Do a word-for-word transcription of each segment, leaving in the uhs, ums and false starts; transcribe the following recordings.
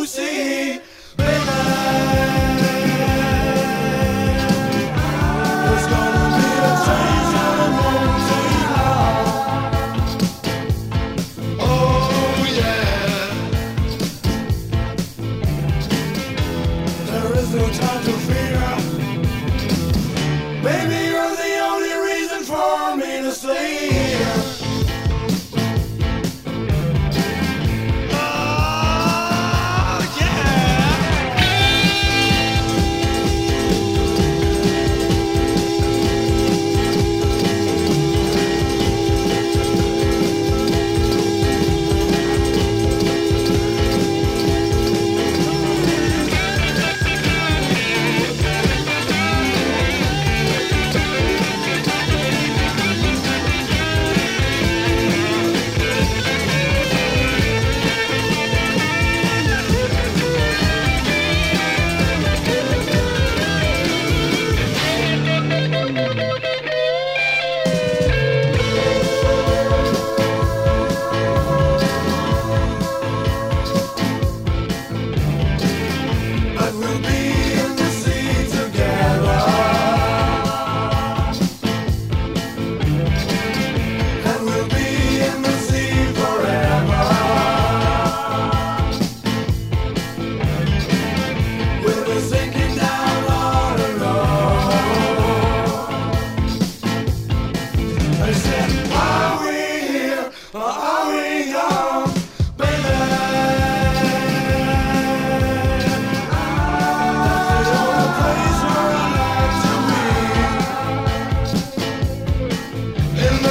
to see, baby. There's gonna be a change and it won't take long. Oh yeah. There is no time to fear. Baby, you're the only reason for me to stay here.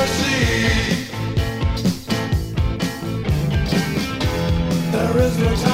There is no time.